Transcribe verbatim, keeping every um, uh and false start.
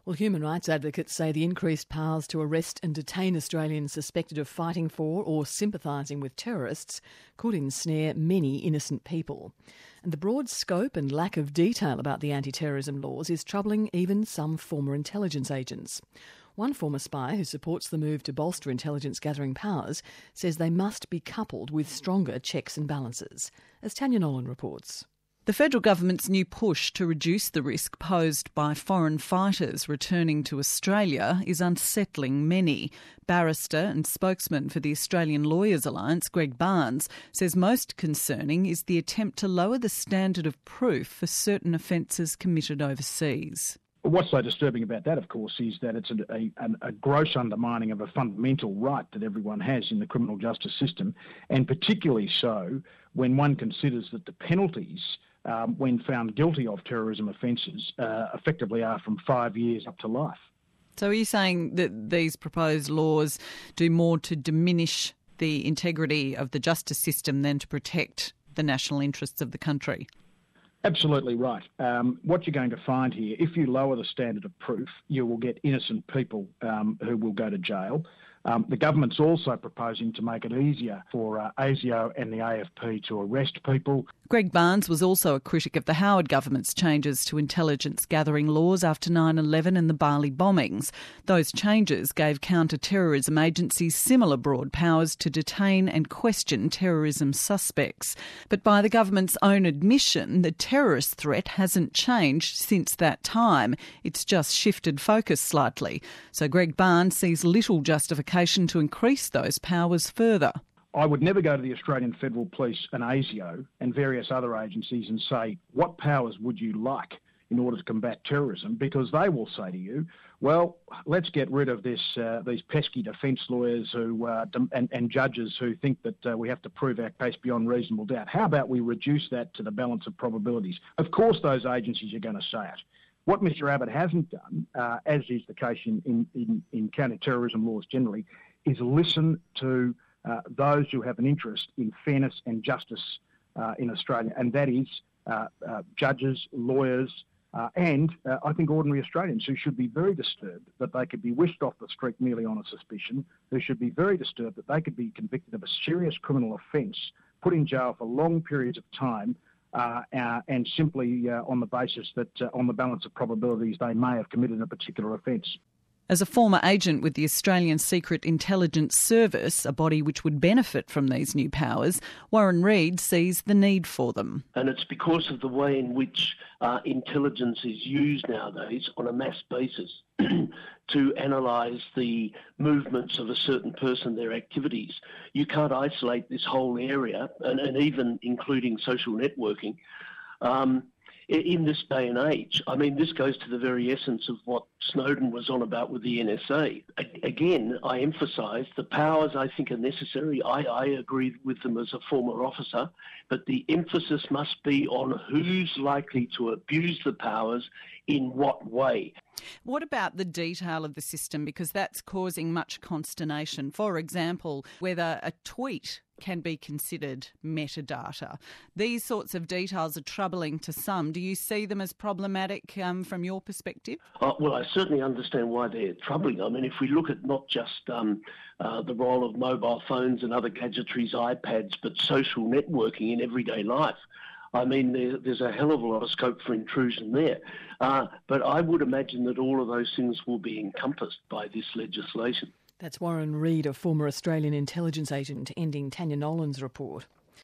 Well, human rights advocates say the increased powers to arrest and detain Australians suspected of fighting for or sympathising with terrorists could ensnare many innocent people. And the broad scope and lack of detail about the anti-terrorism laws is troubling even some former intelligence agents. One former spy who supports the move to bolster intelligence gathering powers says they must be coupled with stronger checks and balances. As Tanya Nolan reports. The federal government's new push to reduce the risk posed by foreign fighters returning to Australia is unsettling many. Barrister and spokesman for the Australian Lawyers Alliance, Greg Barnes, says most concerning is the attempt to lower the standard of proof for certain offences committed overseas. What's so disturbing about that, of course, is that it's a, a, a gross undermining of a fundamental right that everyone has in the criminal justice system, and particularly so when one considers that the penalties Um, when found guilty of terrorism offences, uh, effectively are from five years up to life. So are you saying that these proposed laws do more to diminish the integrity of the justice system than to protect the national interests of the country? Absolutely right. Um, what you're going to find here, if you lower the standard of proof, you will get innocent people um, who will go to jail. Um, the government's also proposing to make it easier for uh, ASIO and the A F P to arrest people. Greg Barnes was also a critic of the Howard government's changes to intelligence gathering laws after nine eleven and the Bali bombings. Those changes gave counter-terrorism agencies similar broad powers to detain and question terrorism suspects. But by the government's own admission, the terrorist threat hasn't changed since that time. It's just shifted focus slightly. So Greg Barnes sees little justification to increase those powers further. I would never go to the Australian Federal Police and ASIO and various other agencies and say, what powers would you like in order to combat terrorism? Because they will say to you, well, let's get rid of this uh, these pesky defence lawyers who uh, and, and judges who think that uh, we have to prove our case beyond reasonable doubt. How about we reduce that to the balance of probabilities? Of course those agencies are going to say it. What Mister Abbott hasn't done, uh, as is the case in, in, in, in counter-terrorism laws generally, is listen to uh, those who have an interest in fairness and justice uh, in Australia, and that is uh, uh, judges, lawyers, uh, and uh, I think ordinary Australians who should be very disturbed that they could be whisked off the street merely on a suspicion, who should be very disturbed that they could be convicted of a serious criminal offence, put in jail for long periods of time, Uh, uh, and simply uh, on the basis that, uh, on the balance of probabilities, they may have committed a particular offence. As a former agent with the Australian Secret Intelligence Service, a body which would benefit from these new powers, Warren Reid sees the need for them. And it's because of the way in which uh, intelligence is used nowadays on a mass basis to analyse the movements of a certain person, their activities. You can't isolate this whole area, and, and even including social networking, um, in this day and age. I mean, this goes to the very essence of what Snowden was on about with the N S A. Again, I emphasise the powers I think are necessary. I, I agree with them as a former officer, but the emphasis must be on who's likely to abuse the powers in what way. What about the detail of the system? Because that's causing much consternation. For example, whether a tweet can be considered metadata. These sorts of details are troubling to some. Do you see them as problematic um, from your perspective? Uh, well, I certainly understand why they're troubling. I mean, if we look at not just um, uh, the role of mobile phones and other gadgetries, iPads, but social networking in everyday life, I mean, there, there's a hell of a lot of scope for intrusion there. Uh, but I would imagine that all of those things will be encompassed by this legislation. That's Warren Reid, a former Australian intelligence agent, ending Tanya Nolan's report.